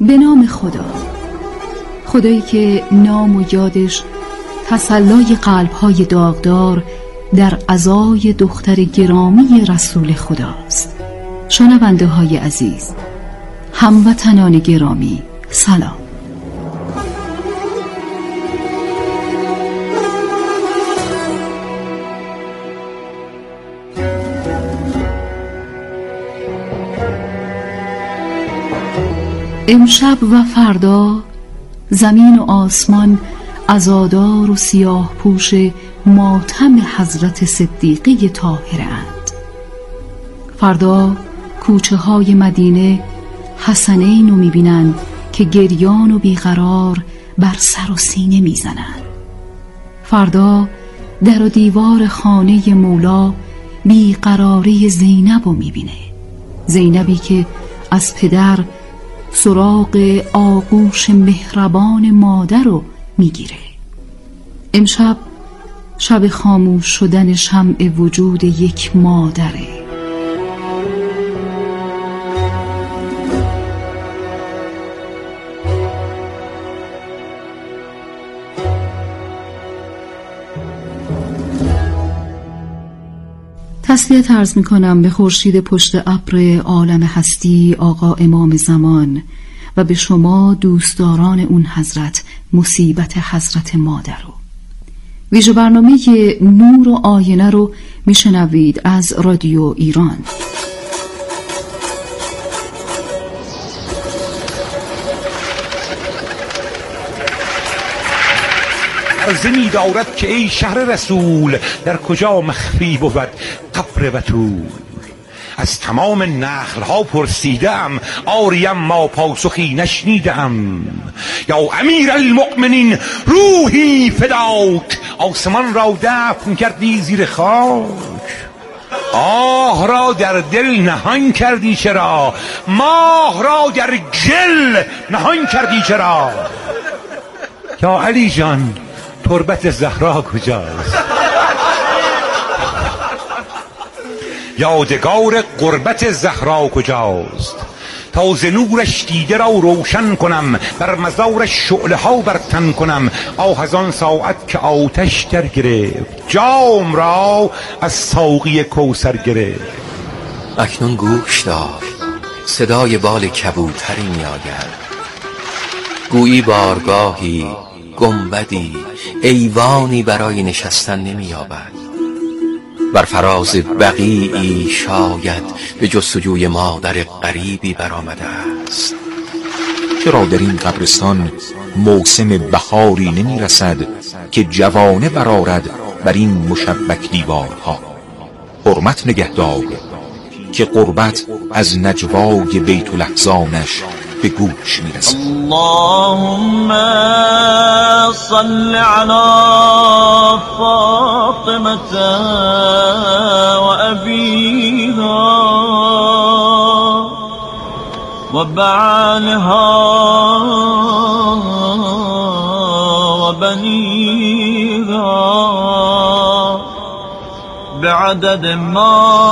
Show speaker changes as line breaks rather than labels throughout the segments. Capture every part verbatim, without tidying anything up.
به نام خدا، خدایی که نام و یادش تسلای قلب‌های داغدار در عزای دختر گرامی رسول خداست. شنونده های عزیز، هموطنان گرامی، سلام. امشب و فردا زمین و آسمان عزادار و سیاه پوش ماتم حضرت صدیقه طاهره اند. فردا کوچه های مدینه حسنین رو میبینند که گریان و بیقرار بر سر و سینه میزنند. فردا در و دیوار خانه مولا بیقراری زینب رو میبینه، زینبی که از پدر سراغ آغوش مهربان مادر رو میگیره. امشب شب خاموش شدن شمع وجود یک مادره. تسلیت عرض می کنم به خورشید پشت ابر عالم هستی آقا امام زمان و به شما دوستداران اون حضرت مصیبت حضرت مادر رو. ویژه برنامه نور و آینه رو میشنوید از رادیو ایران.
عرضه می دارد که ای شهر رسول، در کجا مخفی بود قبر بتول؟ از تمام نخل ها پرسیدم، آریم ما پاسخی نشنیدم. یا امیر المؤمنین روحی فداک، آسمان را دفن کردی زیر خاک، آه را در دل نهان کردی چرا، ماه را در گل نهان کردی چرا؟ یا علی جان تربت زهرا کجاست؟ یادگار قربت زهرا کجاست؟ تا ز نورش دیده را روشن کنم، بر مزارش شعله ها برتن کنم. آه از آن ساعت که آتش در گرفت، جام را از ساقی کوثر گرفت.
اکنون گوش دار، صدای بال کبوتری می آید. گویی بارگاهی، گنبدی، ایوانی برای نشستن نمی یابد. بر فراز بقیعی شاید به جستجوی مادر غریبی برآمده است.
چرا در این قبرستان موسم بهاری نمی رسد که جوانه برآرد بر این مشبک دیوارها؟ حرمت نگهدار که قربت از نجوای بیت الاحزانش به گوش می رسد.
اللهم صل علی فاطمه و ابیها و بعلها و بنیها بعدد ما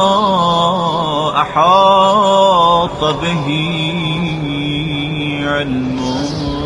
احاط به علمه.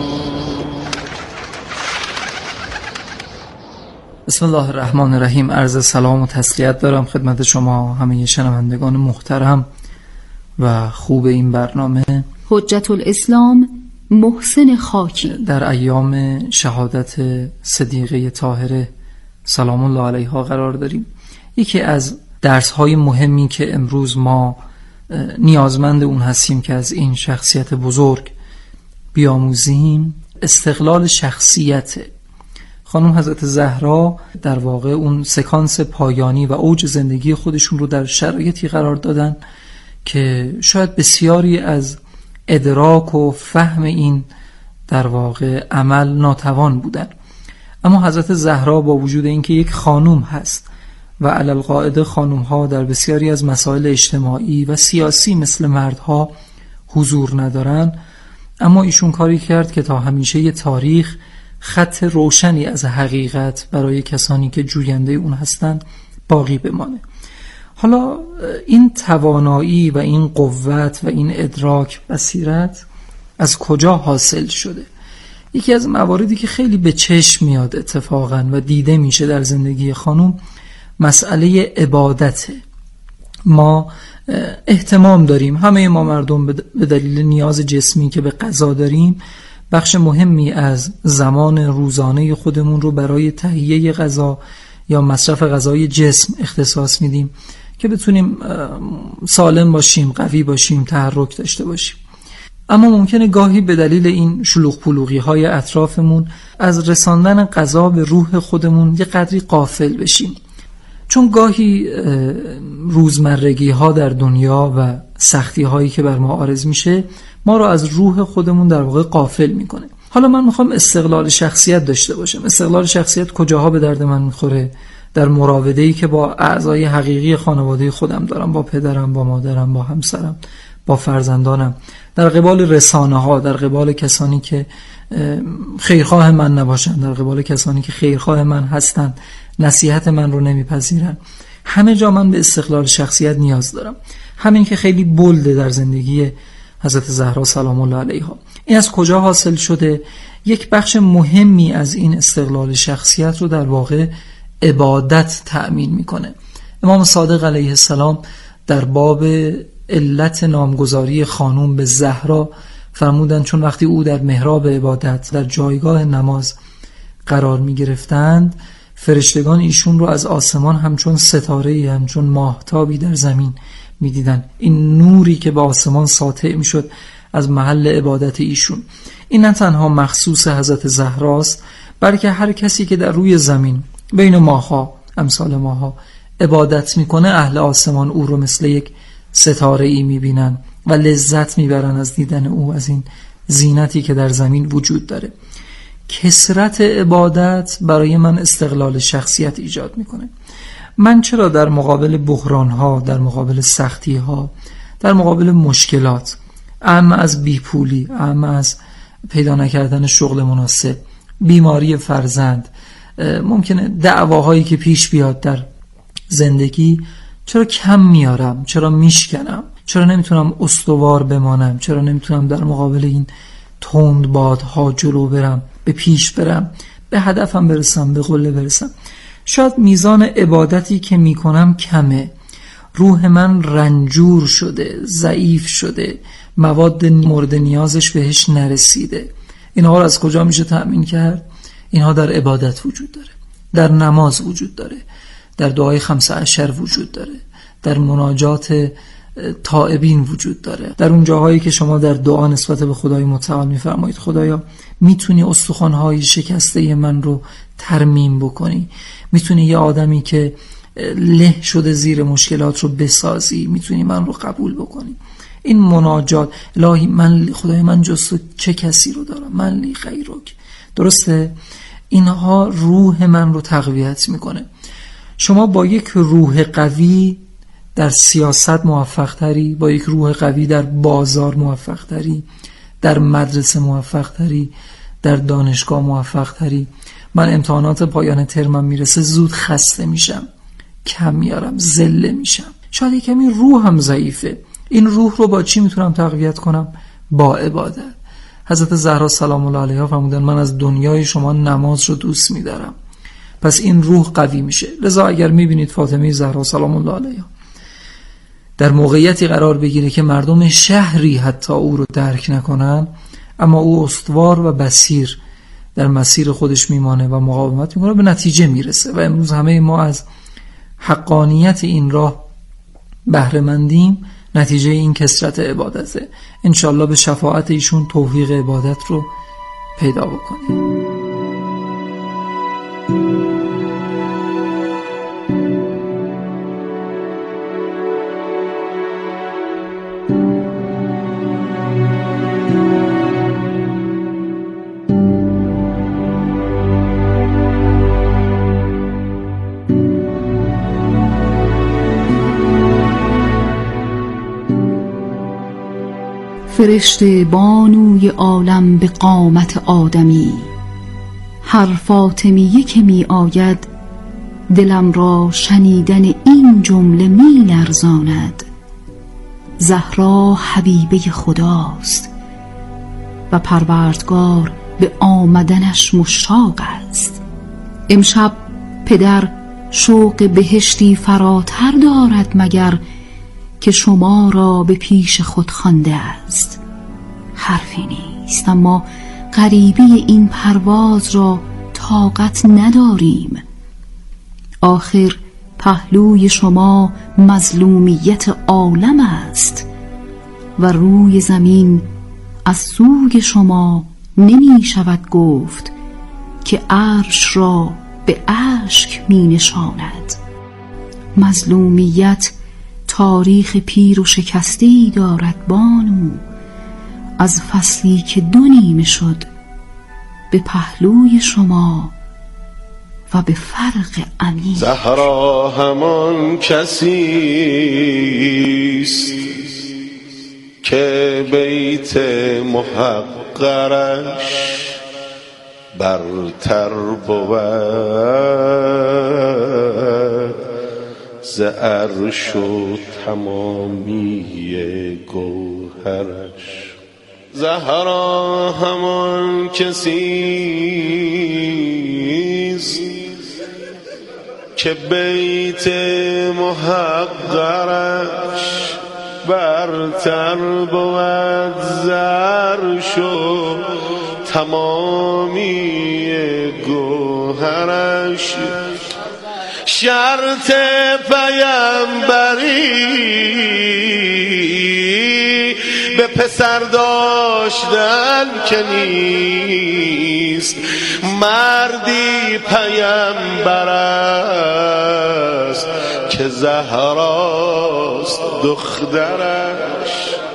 بسم الله الرحمن الرحیم. عرض سلام و تسلیت دارم خدمت شما همه شنوندگان محترم و خوب این برنامه.
حجت الاسلام محسن خاکی
در ایام شهادت صدیقه طاهره سلام الله علیها قرار داریم. یکی از درس‌های مهمی که امروز ما نیازمند اون هستیم که از این شخصیت بزرگ بیاموزیم، استقلال شخصیت خانم حضرت زهرا. در واقع اون سکانس پایانی و اوج زندگی خودشون رو در شرایطی قرار دادن که شاید بسیاری از ادراک و فهم این در واقع عمل ناتوان بودن. اما حضرت زهرا با وجود اینکه یک خانوم هست و علی القاعده خانوم ها در بسیاری از مسائل اجتماعی و سیاسی مثل مردها حضور ندارن، اما ایشون کاری کرد که تا همیشه یه تاریخ خط روشنی از حقیقت برای کسانی که جوینده اون هستند باقی بمانه. حالا این توانایی و این قوت و این ادراک بصیرت از کجا حاصل شده. یکی از مواردی که خیلی به چشم میاد اتفاقا و دیده میشه در زندگی خانم مسئله عبادته. ما اهتمام داریم، همه ما مردم به دلیل نیاز جسمی که به غذا داریم بخش مهمی از زمان روزانه خودمون رو برای تهیه غذا یا مصرف غذای جسم اختصاص میدیم که بتونیم سالم باشیم، قوی باشیم، تحرک داشته باشیم. اما ممکنه گاهی به دلیل این شلوغ پلوغی های اطرافمون از رساندن غذا به روح خودمون یه قدری غافل بشیم، چون گاهی روزمرگی ها در دنیا و سختی هایی که بر ما عارض میشه ما رو از روح خودمون در واقع غافل میکنه. حالا من میخوام استقلال شخصیت داشته باشم. استقلال شخصیت کجاها به درد من میخوره؟ در مراوده‌ای که با اعضای حقیقی خانواده خودم دارم، با پدرم، با مادرم، با همسرم، با فرزندانم، در قبال رسانه ها، در قبال کسانی که خیرخواه من نباشن، در قبال کسانی که خیرخواه من هستن، نصیحت من رو نمیپذیرن. همه جا من به استقلال شخصیت نیاز دارم. همین که خیلی بولده در زندگی حضرت زهرا سلام الله علیها. این از کجا حاصل شده؟ یک بخش مهمی از این استقلال شخصیت رو در واقع عبادت تأمین میکنه. امام صادق علیه السلام در باب علت نامگذاری خانوم به زهرا فرمودند چون وقتی او در محراب عبادت در جایگاه نماز قرار می گرفتند فرشتگان ایشون رو از آسمان همچون ستاره‌ای، همچون ماهتابی در زمین می دیدن. این نوری که به آسمان ساطع می شد از محل عبادت ایشون. این نه تنها مخصوص حضرت زهراست، بلکه هر کسی که در روی زمین بین ماها، امثال ماها عبادت میکنه، اهل آسمان او رو مثل یک ستاره ای میبینن و لذت میبرن از دیدن او، از این زینتی که در زمین وجود داره. کثرت عبادت برای من استقلال شخصیت ایجاد میکنه. من چرا در مقابل بحرانها، در مقابل سختیها، در مقابل مشکلات، اما از بیپولی، اما از پیدا نکردن شغل مناسب، بیماری فرزند، ممکنه دعواهایی که پیش بیاد در زندگی، چرا کم میارم؟ چرا میشکنم؟ چرا نمیتونم استوار بمانم؟ چرا نمیتونم در مقابل این تند بادها جلو برم، به پیش برم، به هدفم برسم، به قله برسم؟ شاید میزان عبادتی که میکنم کمه، روح من رنجور شده، ضعیف شده، مواد مورد نیازش بهش نرسیده. اینها رو از کجا میشه تأمین کرد؟ اینها در عبادت وجود داره، در نماز وجود داره، در دعای خمسه عشر وجود داره، در مناجات تائبین وجود داره، در اون جاهایی که شما در دعا نسبت به خدای متعال میفرمایید خدایا میتونی استخوان‌های شکسته من رو ترمیم بکنی، میتونی یه آدمی که له شده زیر مشکلات رو بسازی، میتونی من رو قبول بکنی. این مناجات، الهی من خدای من جز تو چه کسی رو دارم، من لی غیرک. درسته؟ اینها روح من رو تقویت میکنه. شما با یک روح قوی در سیاست موفق تری، با یک روح قوی در بازار موفق تری، در مدرسه موفق تری، در دانشگاه موفق تری. من امتحانات پایان ترمم میرسه زود خسته میشم، کم میارم، ذله میشم، شاید کمی روحم ضعیفه. این روح رو با چی میتونم تقویت کنم؟ با عبادت. حضرت زهرا سلام الله علیها فرمودن من از دنیای شما نماز رو دوست میدارم. پس این روح قوی میشه. لذا اگر میبینید فاطمه زهرا سلام الله علیها در موقعیتی قرار بگیره که مردم شهری حتی او رو درک نکنن، اما او استوار و بصیر در مسیر خودش میمانه و مقاومت میکنه، به نتیجه میرسه. و امروز همه ما از حقانیت این راه بهره مندیم. نتیجه این کثرت عبادته. انشالله به شفاعت ایشون توفیق عبادت رو پیدا بکنیم.
فرشته بانوی عالم به قامت آدمی، هر فاطمیه که می آید دلم را شنیدن این جمله می لرزاند. زهرا حبیبه خداست، و پروردگار به آمدنش مشتاق است. امشب پدر شوق بهشتی فراتر دارد مگر که شما را به پیش خود خوانده است. حرفی نیست، اما غریبی این پرواز را طاقت نداریم. آخر پهلوی شما مظلومیت عالم است و روی زمین از سوی شما نمی شود گفت که عرش را به اشک می نشاند. مظلومیت تاریخ پیر و شکسته‌ای دارد بانو، از فصلی که دو نیمه شد به پهلوی شما و به فرق عمیق.
زهرا همان کسیست که بیت محقرش برتر بود ز عرش و تمامی گوهرش. زهرا همان کسیست که بیت محقرش برتر بود ز عرش و تمامی گوهرش. شرط پیمبری به پسر داشتن که نیست، مردی پیمبر است که زهراست دخترش.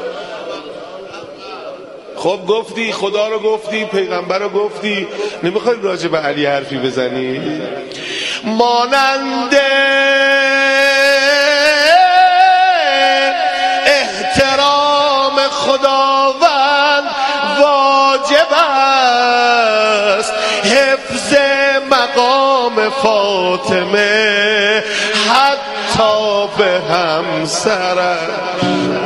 خب گفتی خدا رو گفتی، پیغمبر رو گفتی، نمیخوای راجع به علی حرفی بزنی؟ مانند احترام خداوند واجب است حفظ مقام فاطمه حتی به همسرش.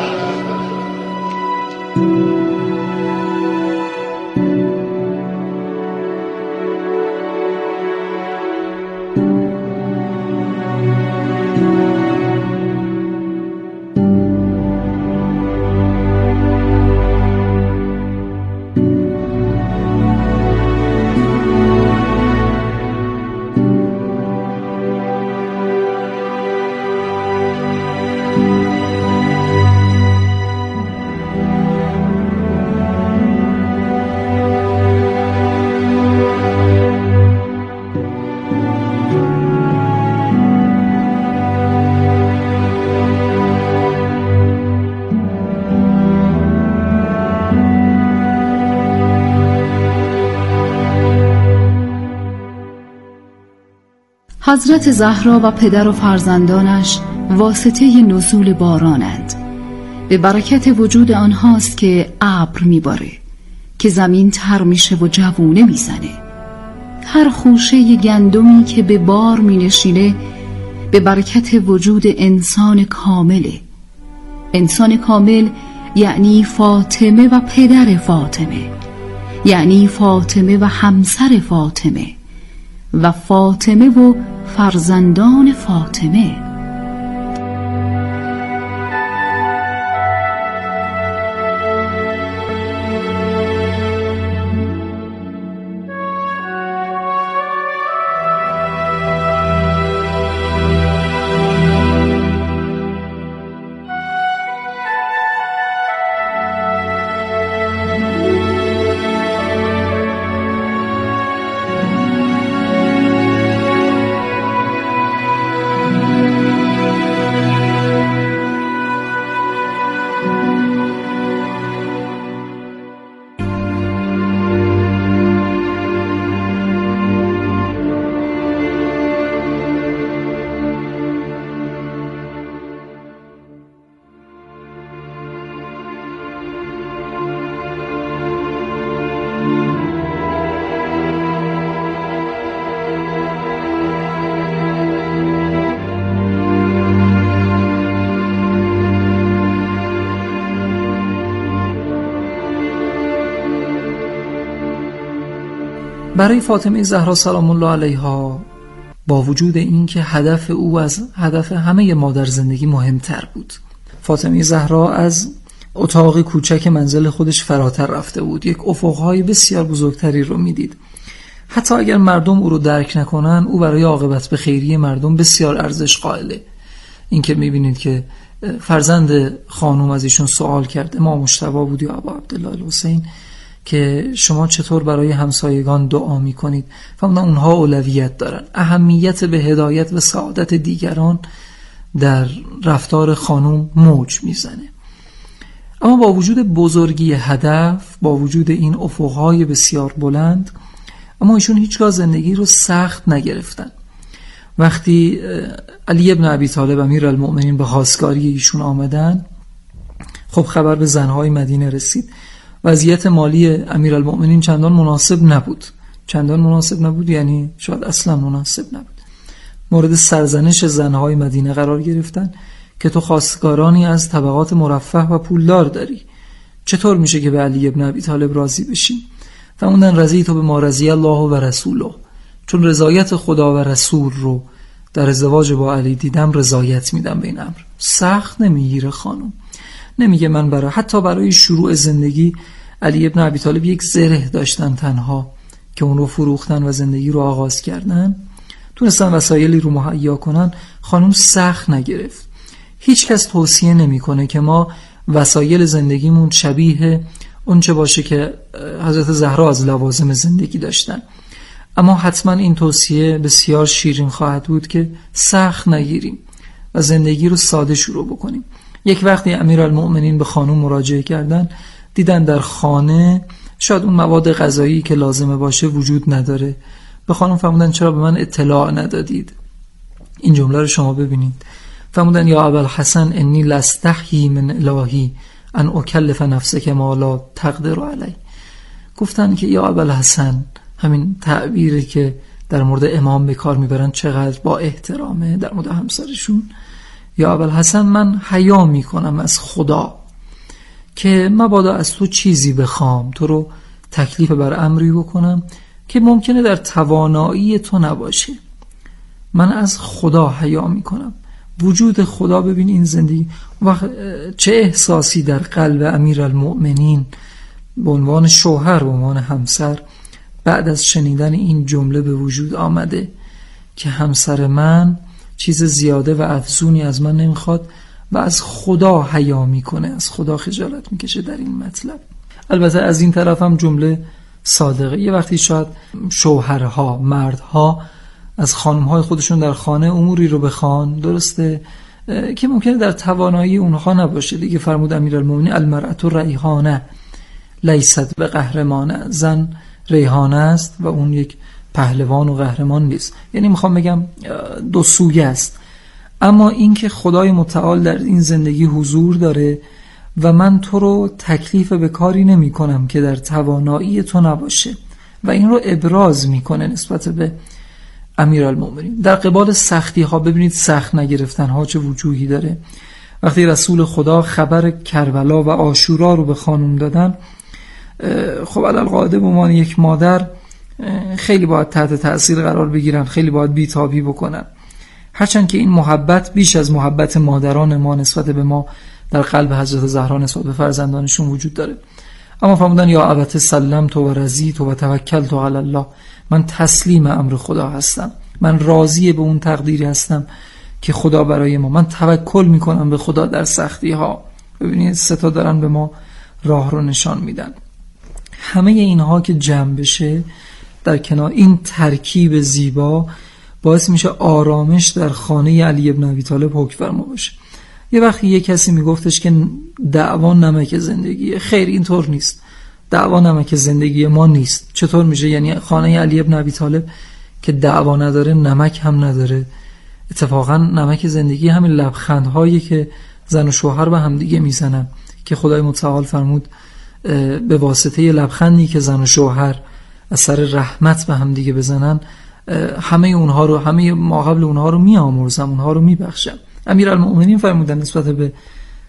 حضرت زهرا و پدر و فرزندانش واسطه نزول بارانند. به برکت وجود آنهاست که ابر میباره، که زمین تر میشه و جوونه میزنه. هر خوشه گندمی که به بار مینشینه به برکت وجود انسان کامله. انسان کامل یعنی فاطمه و پدر فاطمه، یعنی فاطمه و همسر فاطمه و فاطمه و فرزندان فاطمه.
برای فاطمه زهرا سلام الله علیها با وجود این که هدف او از هدف همه ما در زندگی مهمتر بود، فاطمه زهرا از اتاق کوچک منزل خودش فراتر رفته بود، یک افقهای بسیار بزرگتری رو میدید. حتی اگر مردم او رو درک نکنن، او برای عاقبت به خیری مردم بسیار ارزش قائله. این که میبینید که فرزند خانم از ایشون سوال کرد، امام مجتبی بود یا ابا عبدالله الحسین، که شما چطور برای همسایگان دعا میکنید؟ فهمیدن اونها اولویت دارن. اهمیت به هدایت و سعادت دیگران در رفتار خانم موج میزنه. اما با وجود بزرگی هدف، با وجود این افقهای بسیار بلند، اما ایشون هیچگاه زندگی رو سخت نگرفتن. وقتی علی ابن ابی طالب امیرالمؤمنین به خواستگاری ایشون آمدن، خب خبر به زنهای مدینه رسید. وضعیت مالی امیرالمؤمنین چندان مناسب نبود. چندان مناسب نبود یعنی شاید اصلا مناسب نبود. مورد سرزنش زنهای مدینه قرار گرفتن که تو خواستگارانی از طبقات مرفه و پولدار داری، چطور میشه که به علی ابن ابی طالب راضی بشی؟ فرمودن رضیت به ما رضی الله و رسوله، چون رضایت خدا و رسول رو در ازدواج با علی دیدم رضایت میدم به این امر. سخت نمیگیره خانم، نمیگه من برای حتی برای شروع زندگی علی ابن ابی طالب یک زره داشتن تنها که اون رو فروختن و زندگی رو آغاز کردن، تونستن وسایلی رو مهیا کنن. خانم سخت نگرفت. هیچ کس توصیه نمیکنه که ما وسایل زندگیمون شبیه اون چه باشه که حضرت زهرا از لوازم زندگی داشتن، اما حتما این توصیه بسیار شیرین خواهد بود که سخت نگیریم و زندگی رو ساده شروع بکنیم. یک وقتی امیرالمؤمنین به خانم مراجعه کردن، دیدن در خانه شاید اون مواد غذایی که لازمه باشه وجود نداره. به خانم فرمودن چرا به من اطلاع ندادید؟ این جمله رو شما ببینید. فرمودن یا ابوالحسن انی لستحیی من الهی ان اکلف نفسک ما لا تقدر علی. گفتن که یا ابوالحسن، همین تعبیری که در مورد امام به کار میبرن چقدر با احترامه در مورد همسرشون. یا ابوالحسن، من حیا میکنم از خدا که مبادا از تو چیزی بخوام، تو رو تکلیف بر امری بکنم که ممکنه در توانایی تو نباشه. من از خدا حیا میکنم. وجود خدا، ببین این زندگی و چه احساسی در قلب امیرالمؤمنین به عنوان شوهر، به عنوان همسر، بعد از شنیدن این جمله به وجود آمده که همسر من چیز زیاده و افزونی از من نمیخواد و از خدا حیا میکنه، از خدا خجالت میکشه در این مطلب. البته از این طرف هم جمله صادقه. یه وقتی شاید شوهرها، مردها از خانمهای خودشون در خانه اموری رو بخوان، درسته که ممکنه در توانایی اونها نباشه. دیگه فرمود امیرالمومنین المرأة ریحانه لیست به قهرمانه، زن ریحانه است و اون یک پهلوان و قهرمان نیست. یعنی میخوام بگم دو سویه است. اما این که خدای متعال در این زندگی حضور داره و من تو رو تکلیف به کاری نمی کنم که در توانایی تو نباشه و این رو ابراز میکنه نسبت به امیرالمومنین. در قبال سختی ها ببینید سخت نگرفتن ها چه وجوهی داره. وقتی رسول خدا خبر کربلا و عاشورا رو به خانم دادن، خب علالقاعده به عنوان یک مادر خیلی باید تحت تأثیر قرار بگیرن، خیلی باید بیتابی بکنن. هرچند که این محبت بیش از محبت مادران ما نسبت به ما در قلب حضرت زهرا نسبت به فرزندانشون وجود داره. اما فرمودن یا ابت سلمت و رضیت و توکلت علی الله، من تسلیم امر خدا هستم، من راضی به اون تقدیری هستم که خدا برای ما، من توکل میکنم به خدا در سختی ها. ببینید سه تا دارن به ما راه رو نشان میدن. همه اینها که جمع بشه در کنار این ترکیب زیبا باعث میشه آرامش در خانه علی ابن ابی طالب حکم فرما باشه. یه وقتی یه کسی میگفتش که دعوا نمک زندگیه، خیر اینطور نیست. دعوا نمک زندگی ما نیست. چطور میشه؟ یعنی خانه علی ابن ابی طالب که دعوا نداره نمک هم نداره. اتفاقا نمک زندگی همین لبخندهایی که زن و شوهر به هم دیگه میزنن که خدای متعال فرمود به واسطه لبخندی که زن و شوهر اثر رحمت به هم دیگه بزنن، همه اونها رو، همه ما قبل اونها رو میامرزم، اونها رو میبخشم. امیرالمؤمنین فرمودن نسبت به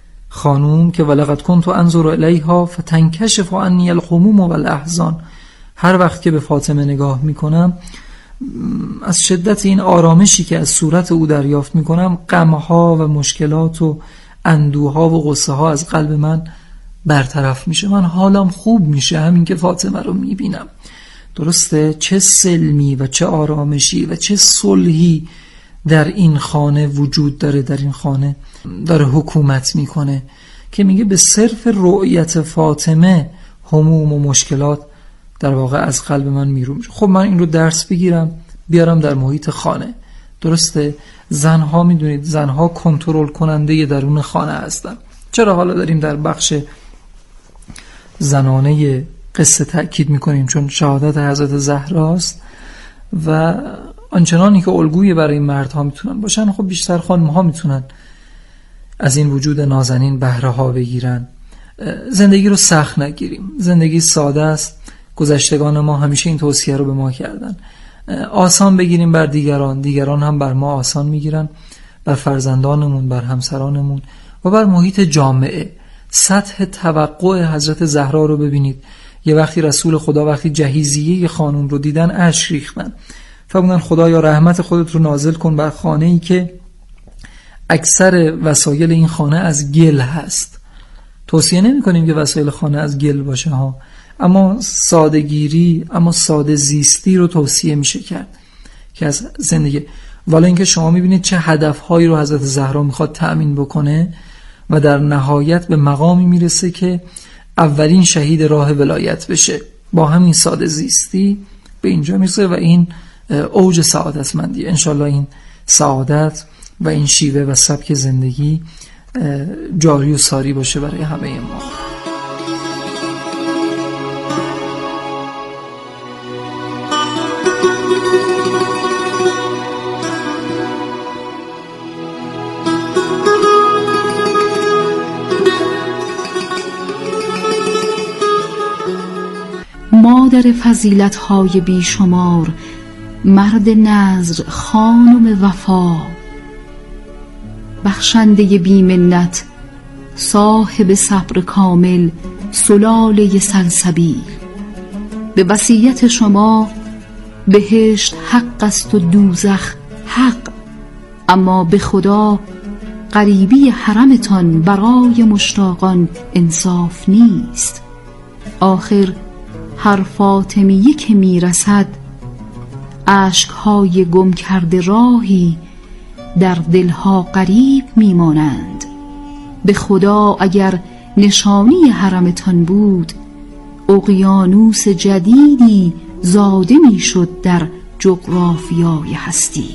خانوم که ولقد کنت انظر الیها فتنکشف عنی الغموم والاحزان، هر وقت که به فاطمه نگاه میکنم از شدت این آرامشی که از صورت او دریافت میکنم غمها و مشکلات و اندوها و غصه ها از قلب من برطرف میشه، من حالم خوب میشه همین که فاطمه رو میبینم. درسته؟ چه سلمی و چه آرامشی و چه صلحی در این خانه وجود داره، در این خانه داره حکومت میکنه که میگه به صرف رؤیت فاطمه هموم و مشکلات در واقع از قلب من میرون میشه. خب من این رو درس بگیرم بیارم در محیط خانه. درسته؟ زنها میدونید زنها کنترل کننده درون خانه هستن. چرا حالا داریم در بخش زنانه قصه تأکید میکنیم؟ چون شهادت حضرت زهراست و آنچنانی که الگوی برای مردها میتونن باشن، خب بیشتر خانم‌ها میتونن از این وجود نازنین بهره ها بگیرن. زندگی رو سخت نگیریم، زندگی ساده است. گذشتگان ما همیشه این توصیه رو به ما کردن. آسان بگیریم بر دیگران، دیگران هم بر ما آسان میگیرن، بر فرزندانمون، بر همسرانمون و بر محیط جامعه. سطح توقع حضرت زهرا رو ببینید. یه وقتی رسول خدا وقتی جهیزیه خانم رو دیدن اشک ریختن، فرمودن خدایا رحمت خودت رو نازل کن بر خانه‌ای که اکثر وسایل این خانه از گل هست. توصیه نمی کنیم که وسایل خانه از گل باشه ها، اما سادگیری، اما ساده زیستی رو توصیه میشه کرد که از زندگی. والا اینکه شما میبینید چه هدفهایی رو حضرت زهرا میخواد تأمین بکنه و در نهایت به مقامی میرسه که اولین شهید راه ولایت بشه. با همین ساده زیستی به اینجا میرسه و این اوج سعادتمندی. انشالله این سعادت و این شیوه و سبک زندگی جاری و ساری باشه برای همه ما.
مادر فضیلت‌های بیشمار، مرد نذر، خانم وفا، بخشنده بی‌منت، صاحب صبر کامل، سلاله سلسبیل. به وصیت شما بهشت حق است و دوزخ حق، اما به خدا غریبی حرمتان برای مشتاقان انصاف نیست. آخر هر فاطمیه که میرسد اشکهای گم کرده راهی در دلها غریب میمانند. به خدا اگر نشانی حرمتان بود اقیانوس جدیدی زاده میشد در جغرافیای هستی.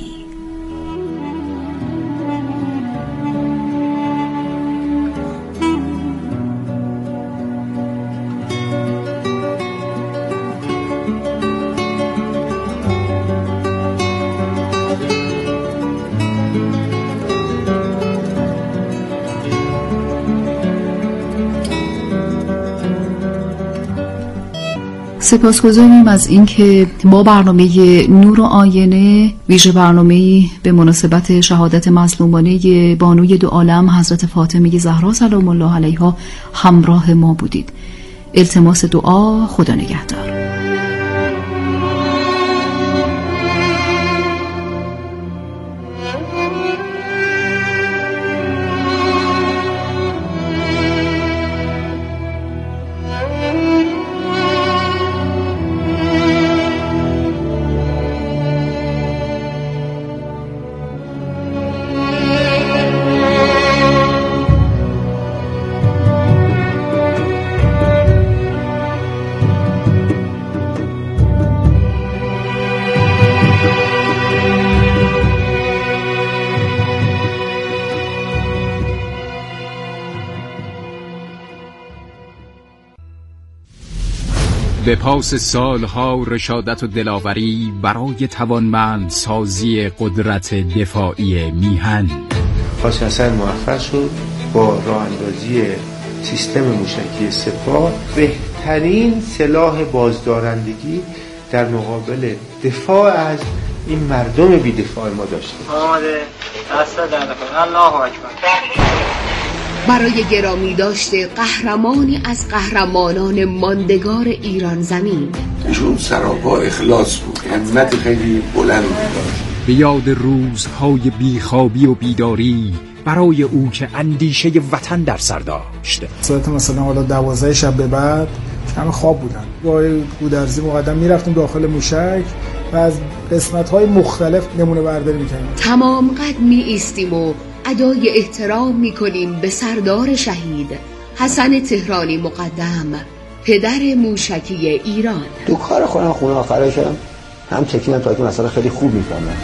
سپاسگزاریم از اینکه با برنامه نور و آینه، ویژه برنامه‌ای به مناسبت شهادت مظلومانه بانوی دو عالم حضرت فاطمه زهرا سلام الله علیها همراه ما بودید. التماس دعا. خدا نگهدار.
به پاس سالها رشادت و دلاوری برای توانمند سازی قدرت دفاعی میهن،
قاسم حسن موفق شد با راه اندازی سیستم موشکی سپاه بهترین سلاح بازدارندگی در مقابل دفاع از این مردم بی‌دفاع ما داشته.
آماده. دست در نکن. الله اکبر. برای گرامی داشته قهرمانی از قهرمانان ماندگار ایران زمین.
ایشون سراپا اخلاص بود، همت خیلی بلند داشت.
به یاد روزهای بیخوابی و بیداری برای او که اندیشه وطن در سر داشت.
ساعت مثلا حالا دوازده شب به بعد همه خواب بودن. با گودرزی مقدم میرفتیم داخل موشک و از قسمت‌های مختلف نمونه برداری می‌کردیم.
تمام قد می ایستیم و ادای احترام می‌کنیم به سردار شهید حسن تهرانی مقدم، پدر موشکی ایران.
تو کار خودم خونه آخرشم هم تکیدم تا که مسئله خیلی خوب می‌فهمم.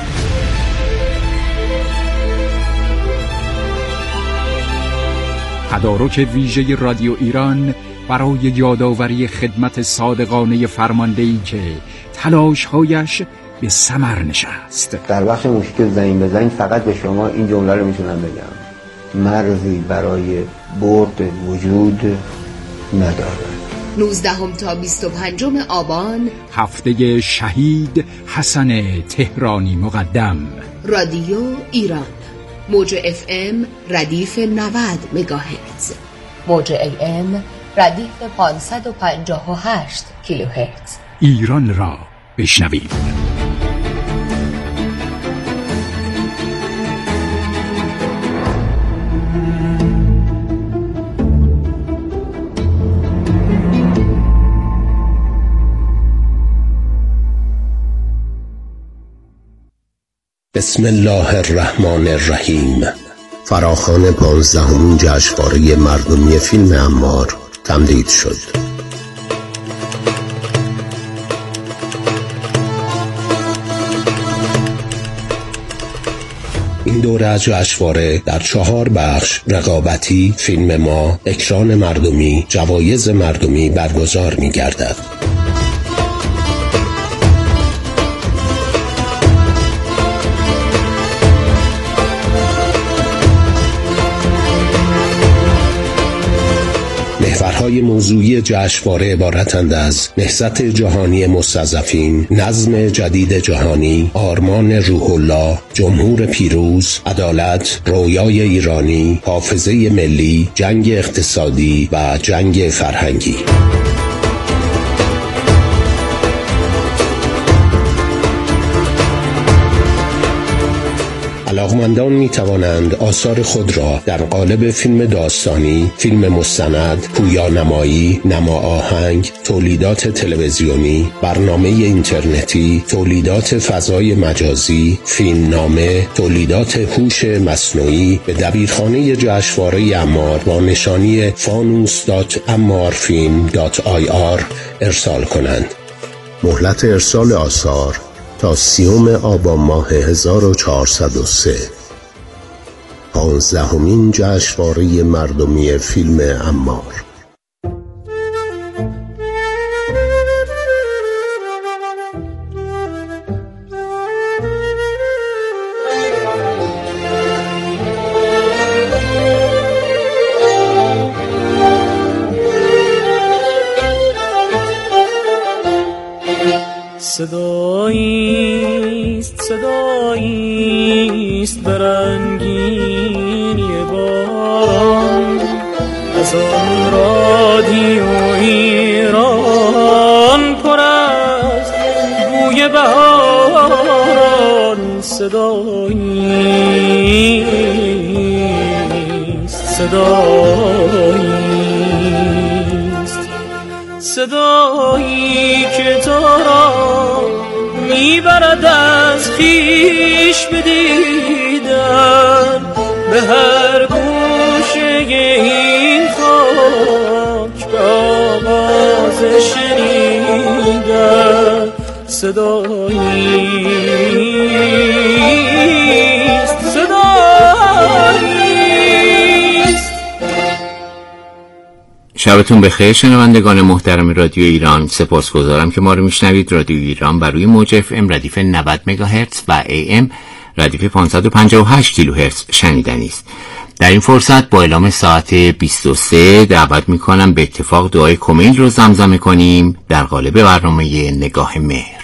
تدارک ویژه رادیو ایران برای یادآوری خدمت صادقانه فرماندهی که تلاش‌هایش به ثمر نشست.
در وقت مشکل زنگ به زنگ فقط به شما این جمله رو میتونم بگم: مرزی برای برد وجود ندارد.
نوزدهم تا بیست و پنجم آبان،
هفته شهید حسن تهرانی مقدم.
رادیو ایران، موج اف ام ردیف نود مگاهرتز، موج ای ام ردیف پانصد و پنجاه و هشت کیلوهرتز.
ایران را بشنوید.
بسم الله الرحمن الرحیم. فراخوان پانزدهمین جشنواره مردمی فیلم عمار تمدید شد. این دوره از جشنواره در چهار بخش رقابتی، فیلم ما، اکران مردمی، جوایز مردمی برگزار می گردد. محورهای موضوعی جشنواره عبارتند از نهضت جهانی مستضعفین، نظم جدید جهانی، آرمان روح الله، جمهور پیروز، عدالت، رویای ایرانی، حافظه ملی، جنگ اقتصادی و جنگ فرهنگی. علاقمندان می توانند آثار خود را در قالب فیلم داستانی، فیلم مستند، پویانمایی، نما آهنگ، تولیدات تلویزیونی، برنامه اینترنتی، تولیدات فضای مجازی، فیلمنامه، تولیدات هوش مصنوعی به دبیرخانه جشنواره عمار با نشانی فانوس دات عمارفیلم دات آی آر ارسال کنند. مهلت ارسال آثار تا سیوم آبان ماه هزار و چهارصد و سه. پانزدهمین جشنواره مردمی فیلم عمار.
صداییست صداییست برنگینی باران از آن رادیو ایران پر است بوی بهاران. صداییست صداییست صدایی که تو را میبرد از خویش بدیدن به هر گوشه این خاک به آواز شنیدن. صداییست صداییست.
شبتون بخیر شنوندگان محترم رادیو ایران. سپاسگزارم که ما رو میشنوید. رادیو ایران بر روی موج اف ام ردیف نود مگاهرتز و ای ام ردیف پانصد و پنجاه و هشت کیلوهرتز شنیدنی است. در این فرصت با اعلام ساعت بیست و سه دعوت میکنم به اتفاق دعای کمیل رو زمزمه کنیم در قالب برنامه نگاه مهر.